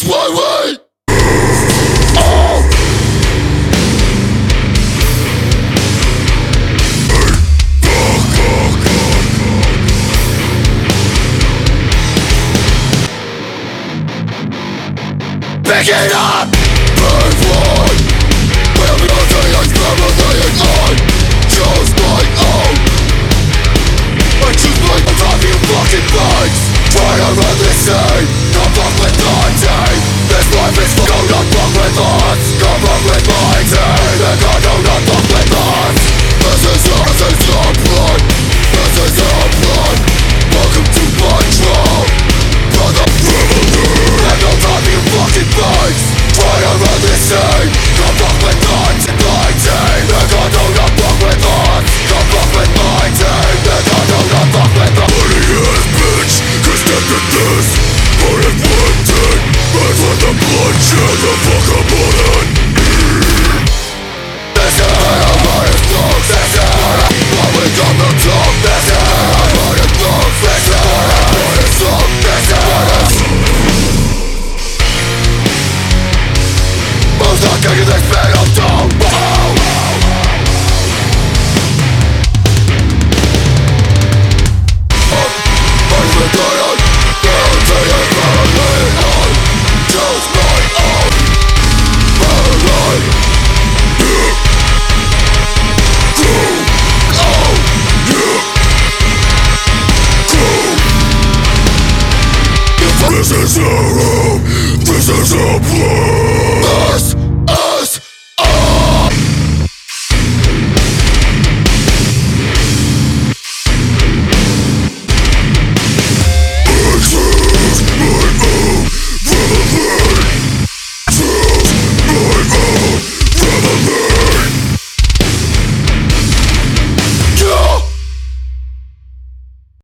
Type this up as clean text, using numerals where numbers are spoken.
This way we pick it up! Burn one! We'll be nothing as permanently on! Choose my own! I choose my own time, you fucking bugs! Try to run this scene! Come up with my team! This life is full, go not fuck with us! Come up with my team! And I do not fuck with us! This is our blood! This is our blood! Welcome to control! Brother, have no time, you fucking bugs! Try to run this scene! Come up with us and my team! And I do not fuck with us! Come up with my team! And I do not fuck with us! Money ass bitch! Cause look at this! I am wanted! That's what the bloodshed the fuck up on it! This is how my thugs! This is how we come to talk! This is how my thugs! This is how my thugs! This is how most not taking this bed of down. I'm the tired. I'll tell you that I choose my own life. This is our home. This is our place.